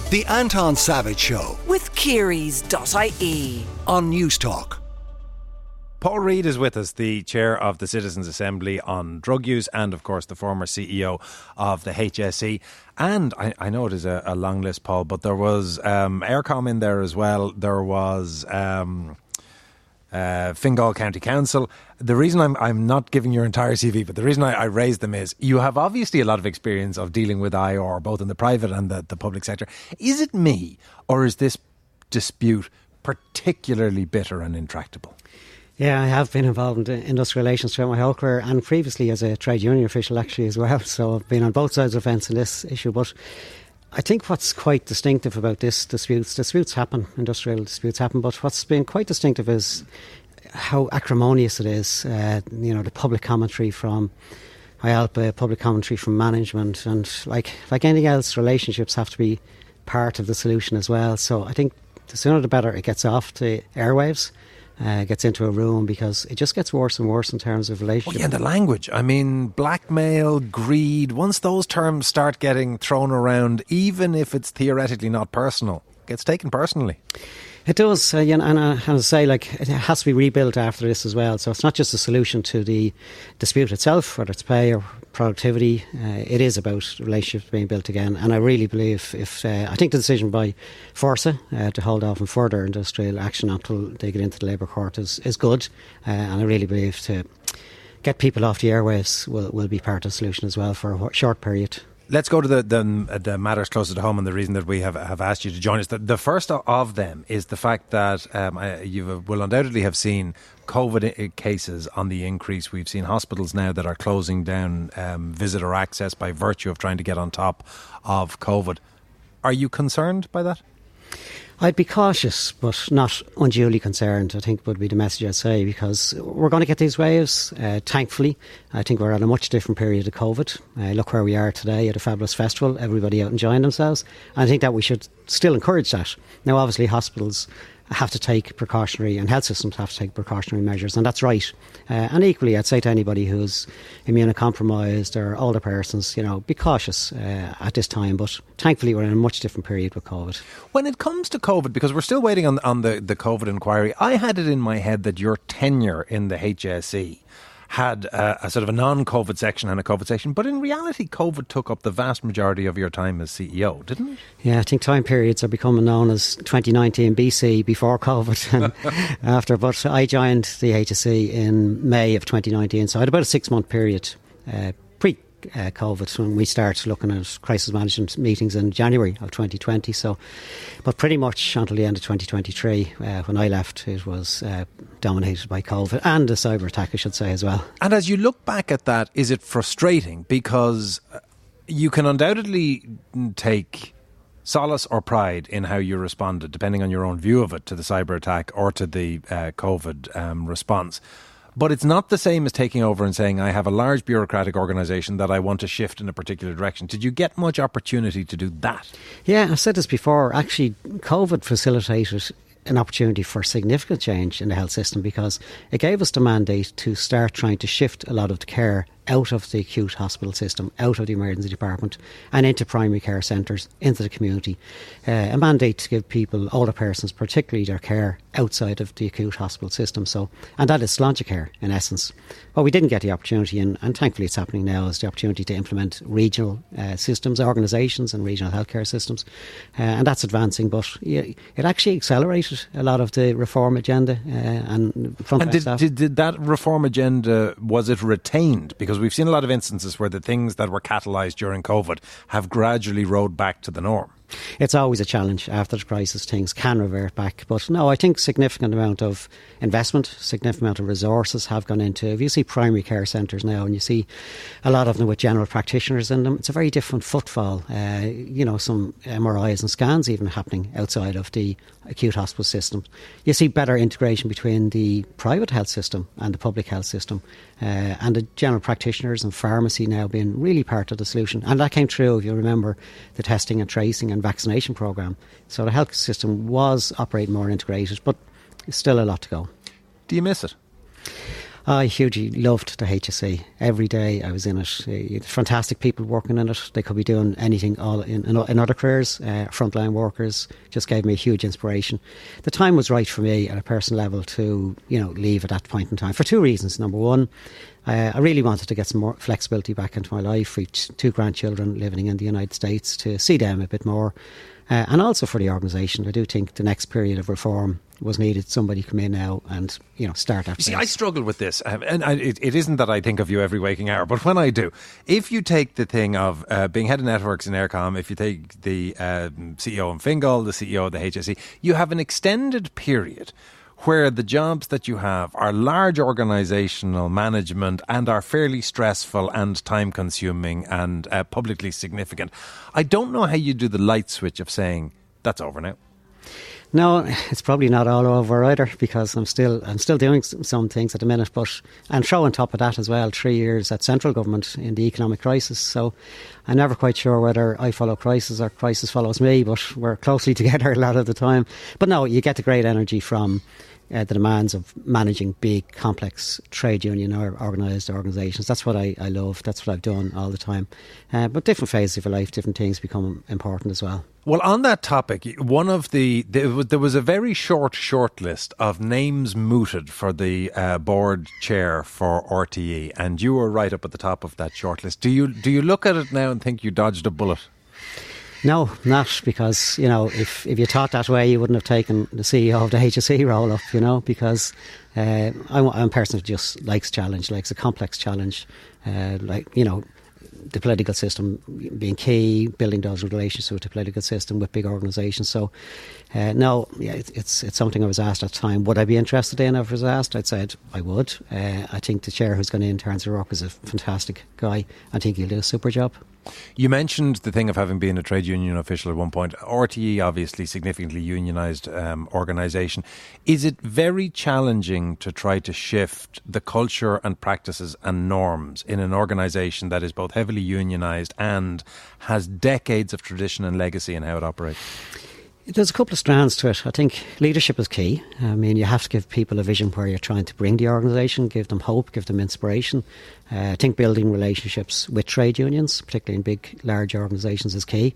The Anton Savage Show with Kearys.ie on News Talk. Paul Reid is with us, the chair of the Citizens' Assembly on Drug Use and, of course, the former CEO of the HSE. And I know it is a long list, Paul, but there was Eircom in there as well. There was Fingal County Council. The reason I'm not giving your entire CV, but the reason I raised them is you have obviously a lot of experience of dealing with IR, both in the private and the public sector. Is it me, or is this dispute particularly bitter and intractable? Yeah, I have been involved in industrial relations throughout my whole career and previously as a trade union official actually as well. So I've been on both sides of the fence in this issue. But I think what's quite distinctive about this disputes happen, industrial disputes happen, but what's been quite distinctive is how acrimonious it is. The public commentary from IALPA, public commentary from management, and like anything else, relationships have to be part of the solution as well. So I think the sooner the better it gets off the airwaves. Gets into a room, because it just gets worse and worse in terms of relationships. Oh, yeah, the language. I mean, blackmail, greed, once those terms start getting thrown around, even if it's theoretically not personal, it gets taken personally. It does, and I say, it has to be rebuilt after this as well. So it's not just a solution to the dispute itself, whether it's pay or productivity. It is about relationships being built again. And I really believe I think the decision by Fórsa to hold off on further industrial action until they get into the Labour Court is good. And I really believe to get people off the airwaves will be part of the solution as well for a short period. Let's go to the matters closer to home, and the reason that we have asked you to join us. The first of them is the fact that you will undoubtedly have seen COVID cases on the increase. We've seen hospitals now that are closing down visitor access by virtue of trying to get on top of COVID. Are you concerned by that? I'd be cautious, but not unduly concerned, I think would be the message I'd say, because we're going to get these waves, thankfully. I think we're at a much different period of COVID. Look where we are today at a fabulous festival, everybody out enjoying themselves. And I think that we should still encourage that. Now, obviously, hospitals have to take precautionary, and health systems have to take precautionary measures, and that's right. And equally, I'd say to anybody who's immunocompromised or older persons, be cautious at this time. But thankfully, we're in a much different period with COVID. When it comes to COVID, because we're still waiting on the COVID inquiry, I had it in my head that your tenure in the HSE had a sort of a non-COVID section and a COVID section, but in reality COVID took up the vast majority of your time as CEO, didn't it? Yeah, I think time periods are becoming known as 2019 BC, before COVID and after, but I joined the HSE in May of 2019, so I had about a 6-month period pre-COVID when we started looking at crisis management meetings in January of 2020. So, but pretty much until the end of 2023, when I left, it was dominated by COVID and a cyber attack, I should say, as well. And as you look back at that, is it frustrating? Because you can undoubtedly take solace or pride in how you responded, depending on your own view of it, to the cyber attack or to the COVID response. But it's not the same as taking over and saying, I have a large bureaucratic organisation that I want to shift in a particular direction. Did you get much opportunity to do that? Yeah, I've said this before. Actually, COVID facilitated an opportunity for significant change in the health system, because it gave us the mandate to start trying to shift a lot of the care out of the acute hospital system, out of the emergency department and into primary care centres, into the community. A mandate to give people, older persons particularly, their care outside of the acute hospital system. And that is Sláintecare in essence. What we didn't get the opportunity, and thankfully it's happening now, is the opportunity to implement regional systems, organisations and regional healthcare systems. And that's advancing, but it actually accelerated a lot of the reform agenda. And did that reform agenda, was it retained? Because we've seen a lot of instances where the things that were catalysed during COVID have gradually rode back to the norm. It's always a challenge after the crisis. Things can revert back. But no, I think significant amount of investment, significant amount of resources have gone into. If you see primary care centres now and you see a lot of them with general practitioners in them, it's a very different footfall. Some MRIs and scans even happening outside of the acute hospital system. You see better integration between the private health system and the public health system, and the general practitioners and pharmacy now being really part of the solution. And that came through, if you remember, the testing and tracing and vaccination programme. So the health system was operating more integrated, but it's still a lot to go. Do you miss it? I hugely loved the HSE. Every day I was in it. Fantastic people working in it. They could be doing anything all in other careers. Frontline workers just gave me a huge inspiration. The time was right for me at a personal level to, leave at that point in time for two reasons. Number one, I really wanted to get some more flexibility back into my life. We've two grandchildren living in the United States, to see them a bit more. And also for the organisation. I do think the next period of reform was needed. Somebody come in now and start that. You see, I struggle with this, and it isn't that I think of you every waking hour, but when I do, if you take the thing of being head of networks in Eircom, if you take the CEO in Fingal, the CEO of the HSE, you have an extended period where the jobs that you have are large organisational management and are fairly stressful and time-consuming and publicly significant. I don't know how you do the light switch of saying, that's over now. No, it's probably not all over either, because I'm still doing some things at the minute, and throw on top of that as well 3 years at central government in the economic crisis. So I'm never quite sure whether I follow crisis or crisis follows me, but we're closely together a lot of the time. But no, you get the great energy from the demands of managing big, complex trade union or organised organisations. That's what I love. That's what I've done all the time. But different phases of your life, different things become important as well. Well, on that topic, there was a very short list of names mooted for the board chair for RTE, and you were right up at the top of that short list. Do you look at it now and think you dodged a bullet? No, not because, if you thought that way, you wouldn't have taken the CEO of the HSE role up, because I'm a person who just likes challenge, likes a complex challenge, the political system being key, building those relationships with the political system, with big organisations. So, it's something I was asked at the time. Would I be interested in if I was asked? I'd said I would. I think the chair who's going in, Terence O'Rourke, is a fantastic guy. I think he'll do a super job. You mentioned the thing of having been a trade union official at one point. RTE, obviously, significantly unionised organisation. Is it very challenging to try to shift the culture and practices and norms in an organisation that is both heavily unionised and has decades of tradition and legacy in how it operates? There's a couple of strands to it. I think leadership is key. I mean, you have to give people a vision where you're trying to bring the organisation, give them hope, give them inspiration. I think building relationships with trade unions, particularly in big, large organisations, is key.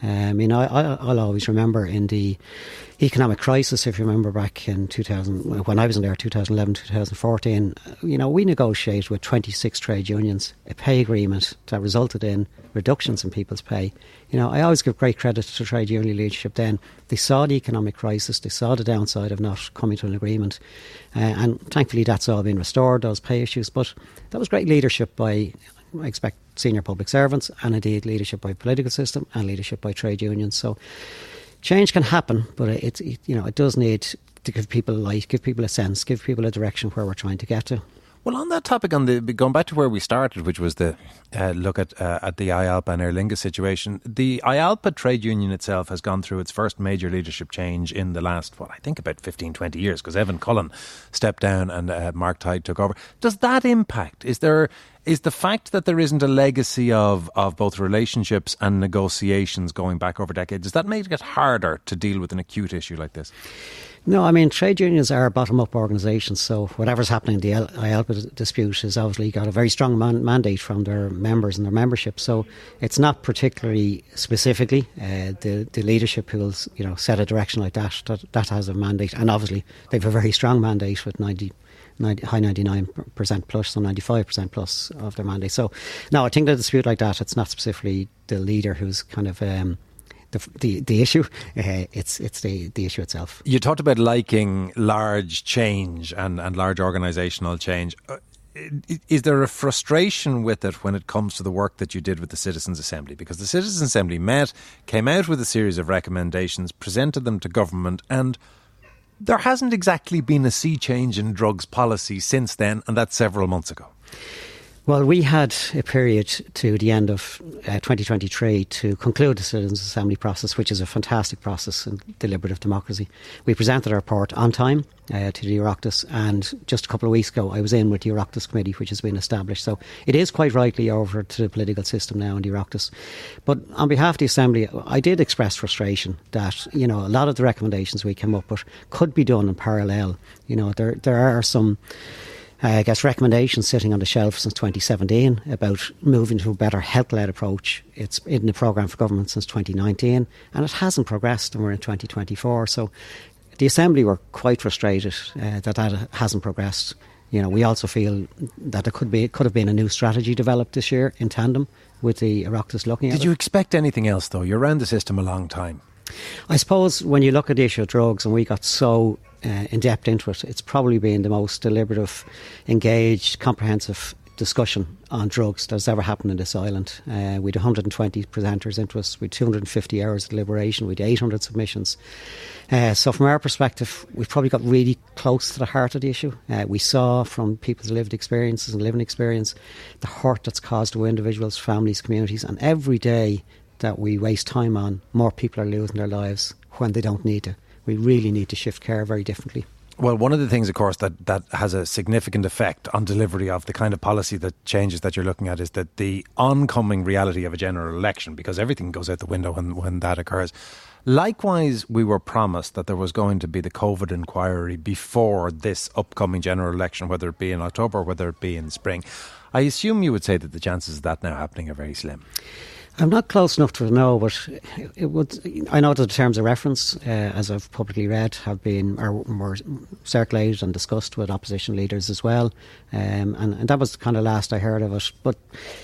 I'll always remember in the economic crisis, if you remember back in 2000, when I was in there, 2011, 2014, we negotiated with 26 trade unions a pay agreement that resulted in reductions in people's pay. I always give great credit to trade union leadership then. They saw the economic crisis, they saw the downside of not coming to an agreement, and thankfully that's all been restored, those pay issues. But that was great leadership by, I expect, senior public servants, and indeed leadership by political system and leadership by trade unions. So change can happen, but it does need to give people light, give people a sense, give people a direction where we're trying to get to. Well, on that topic, going back to where we started, which was the look at the IALPA and Aer Lingus situation, the IALPA trade union itself has gone through its first major leadership change in the last, I think about 15, 20 years, because Evan Cullen stepped down and Mark Tide took over. Does that impact? Is the fact that there isn't a legacy of both relationships and negotiations going back over decades, does that make it harder to deal with an acute issue like this? No, I mean, trade unions are bottom-up organisations, so whatever's happening, the IALPA dispute has obviously got a very strong mandate from their members and their membership, so it's not particularly specifically the leadership who will set a direction like that has a mandate, and obviously they've a very strong mandate with high 99% plus, so 95% plus of their mandate. So, no, I think the dispute like that, it's not specifically the leader who's kind of the issue. It's the issue itself. You talked about liking large change and large organisational change. Is there a frustration with it when it comes to the work that you did with the Citizens' Assembly? Because the Citizens' Assembly came out with a series of recommendations, presented them to government, and there hasn't exactly been a sea change in drugs policy since then, and that's several months ago. Well, we had a period to the end of 2023 to conclude the Citizens' Assembly process, which is a fantastic process in deliberative democracy. We presented our report on time to the Oireachtas, and just a couple of weeks ago I was in with the Oireachtas committee, which has been established. So it is quite rightly over to the political system now in the Oireachtas. But on behalf of the Assembly, I did express frustration that, a lot of the recommendations we came up with could be done in parallel. There are some I guess recommendations sitting on the shelf since 2017 about moving to a better health-led approach. It's in the programme for government since 2019, and it hasn't progressed, and we're in 2024. So the Assembly were quite frustrated that hasn't progressed. You know, we also feel that there could have been a new strategy developed this year in tandem with the Oireachtas looking at it. Did you expect anything else, though? You're around the system a long time. I suppose when you look at the issue of drugs, and we got so in depth into it, it's probably been the most deliberative, engaged, comprehensive discussion on drugs that's ever happened in this island. We had 120 presenters into us, we had 250 hours of deliberation, we had 800 submissions. So from our perspective, we've probably got really close to the heart of the issue. We saw from people's lived experiences and living experience the hurt that's caused to individuals, families, communities, and every day that we waste time on, more people are losing their lives when they don't need to. We really need to shift care very differently. Well, one of the things, of course, that has a significant effect on delivery of the kind of policy that changes that you're looking at is that the oncoming reality of a general election, because everything goes out the window when that occurs. Likewise, we were promised that there was going to be the COVID inquiry before this upcoming general election, whether it be in October or whether it be in spring. I assume you would say that the chances of that now happening are very slim. I'm not close enough to know, but it would. I know that the terms of reference, as I've publicly read, have been or were circulated and discussed with opposition leaders as well, and that was the kind of last I heard of it. But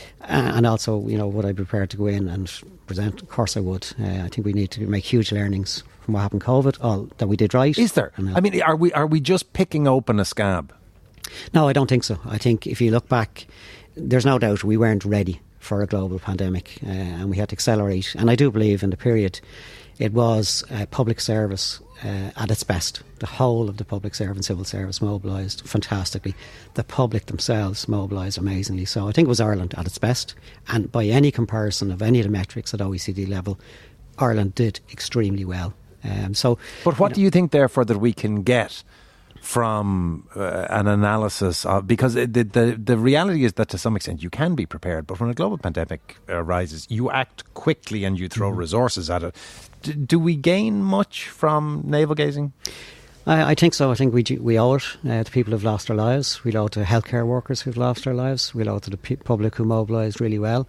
and also, you know, would I be prepared to go in and present? Of course, I would. I think we need to make huge learnings from what happened COVID, all that we did right. Is there? I mean, are we just picking open a scab? No, I don't think so. I think if you look back, there's no doubt we weren't ready for a global pandemic, and we had to accelerate. And I do believe in the period it was public service at its best. The whole of the public service, civil service mobilised fantastically. The public themselves mobilised amazingly. So I think it was Ireland at its best. And by any comparison of any of the metrics at OECD level, Ireland did extremely well. But what do you think, therefore, that we can get from an analysis of, because the reality is that to some extent you can be prepared, but when a global pandemic arises, you act quickly and you throw resources at it. Do we gain much from navel gazing? I think so. I think we owe it to people who've lost their lives. We owe it to healthcare workers who've lost their lives. We owe it to the public who mobilised really well.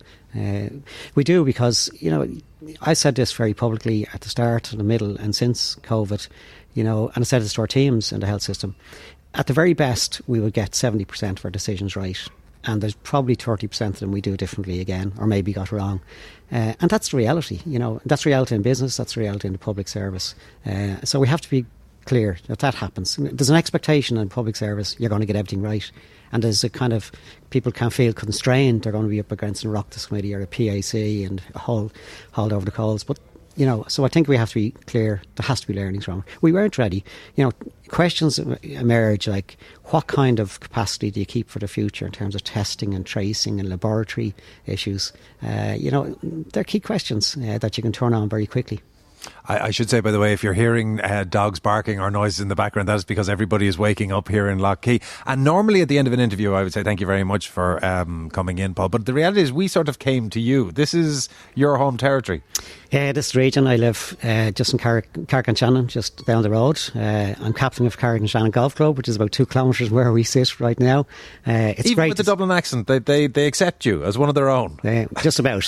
We do, because, you know, I said this very publicly at the start, the middle and since COVID, you know, and I said this to our teams in the health system. At the very best, we would get 70% of our decisions right. And there's probably 30% of them we do differently again, or maybe got wrong. And that's the reality, you know. That's reality in business, that's reality in the public service. So we have to be clear that happens. There's an expectation in public service you're going to get everything right. And there's a kind of, people can feel constrained, they're going to be up against an Oireachtas committee or a PAC and hauled over the coals. But, you know, so I think we have to be clear, there has to be learnings from it. We weren't ready. You know, questions emerge like, what kind of capacity do you keep for the future in terms of testing and tracing and laboratory issues? You know, they're key questions that you can turn on very quickly. I should say, by the way, if you're hearing dogs barking or noises in the background, that is because everybody is waking up here in Lough Key. And normally at the end of an interview, I would say thank you very much for coming in, Paul. But the reality is we sort of came to you. This is your home territory. This region, I live just in Carrick-on-Shannon, just down the road. I'm captain of Carrick-on-Shannon Golf Club, which is about 2 kilometres where we sit right now. It's even great with the Dublin accent, they accept you as one of their own. Just about.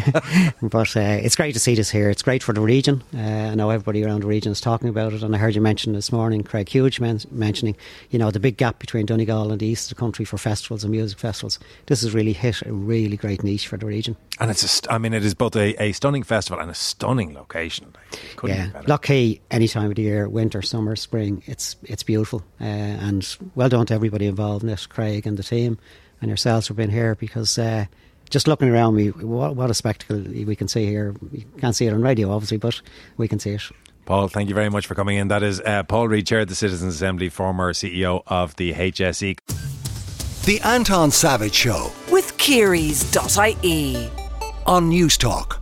But it's great to see this here. It's great for the region. I know everybody around the region is talking about it, and I heard you mention this morning, Craig Hughes mentioning, you know, the big gap between Donegal and the east of the country for festivals and music festivals. This has really hit a really great niche for the region. And it is both a stunning festival and a stunning location. Lough Key, any time of the year, winter, summer, spring, it's beautiful. And well done to everybody involved in it, Craig and the team, and yourselves for being here, because just looking around me, what a spectacle we can see here. You can't see it on radio, obviously, but we can see it. Paul, thank you very much for coming in. That is Paul Reid, Chair of the Citizens Assembly, former CEO of the HSE. The Anton Savage Show with Kearys.ie on News Talk.